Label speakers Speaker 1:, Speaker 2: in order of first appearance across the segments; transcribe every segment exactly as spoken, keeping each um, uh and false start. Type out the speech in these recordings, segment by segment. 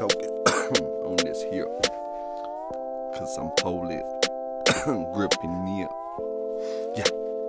Speaker 1: choking on this here, cause I'm pulling, gripping near. Yeah.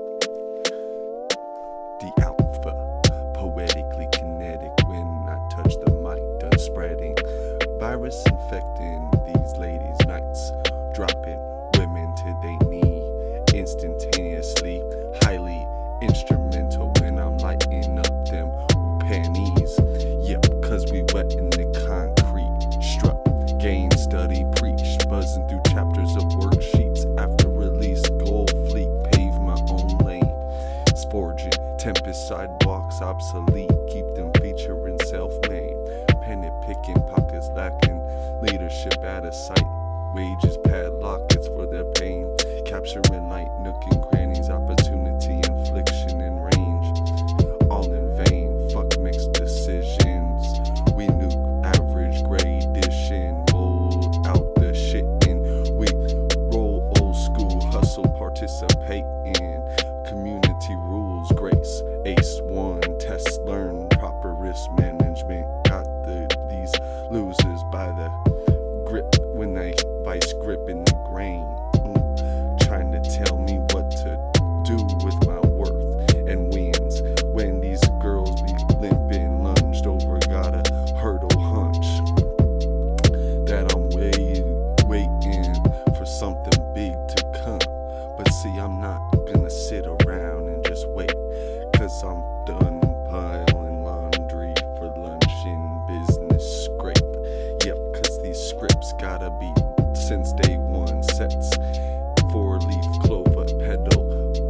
Speaker 1: The alpha, poetically kinetic when I touch the mic, done spreading. Virus infecting these ladies' nights, dropping women to they knee instantaneously, highly instrumental when I'm lighting up them panties. Yep, cause we wet in the concrete, struck, gain, study, preach, buzzing through chapters of worksheets after release, gold fleet, pave my own lane, sporging, tempest sidewalks obsolete, keep them featuring self-made, pennant picking, pockets lacking, leadership out of sight, wages padlock, it's for their pain, capturing light, nook and crannies, opportunity, infliction and range, all in vain, fuck mixed decisions, we nuke average gradation, mold out the shit and we roll old school, hustle, participate in community rules, grace, ace one, test, learn, proper risk management, got the these losers by the grip when they vice grip in the grain, mm, trying to tell me what to do with my worth and wins when these girls be limping, lunged over, got a hurdle hunch that I'm waiting, waiting for something big to come. But see, I'm not gonna sit around and just wait, cause I'm done piling laundry for lunch in business scrape. Yep, cause these scripts gotta be since day one sets, four leaf clover pedal,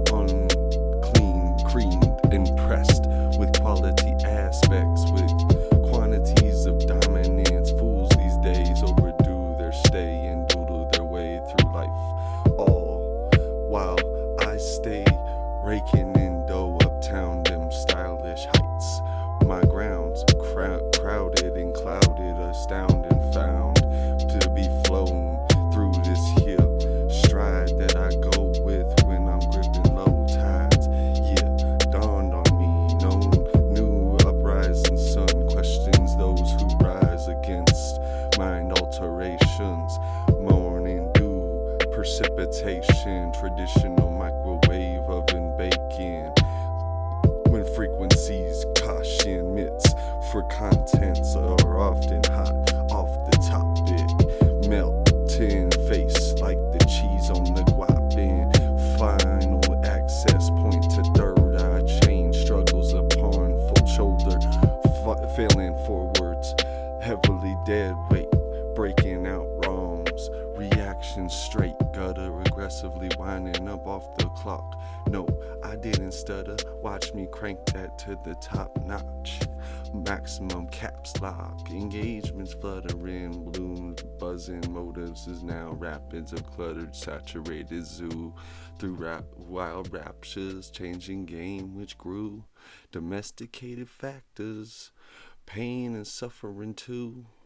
Speaker 1: unclean, creamed and pressed with quality aspects, with quantities of dominance. Fools these days overdo their stay and doodle their way through life, all while I stay raking in dough uptown them stylish heights. My grounds crowd, crowded and clouded, astounding found to be flown through this here stride that I go with when I'm gripping low tides. Yeah, dawned on me, known new uprising sun questions those who rise against mind alterations, morning dew, precipitation, traditional microwave oven bacon, when frequencies caution myths for contents are often hot off the topic, melting face like the cheese on the guapin, final access point to third eye chain, struggles upon full shoulder, f- failing forwards, heavily dead weight, breaking out wrongs, reaction straight, gutter aggressively winding up off the clock. No, I didn't stutter, watch me crank that to the top notch, maximum caps lock, engagements fluttering, blooms buzzing, motives is now rapids of cluttered, saturated zoo, through rap, wild raptures, changing game which grew, domesticated factors, pain and suffering too.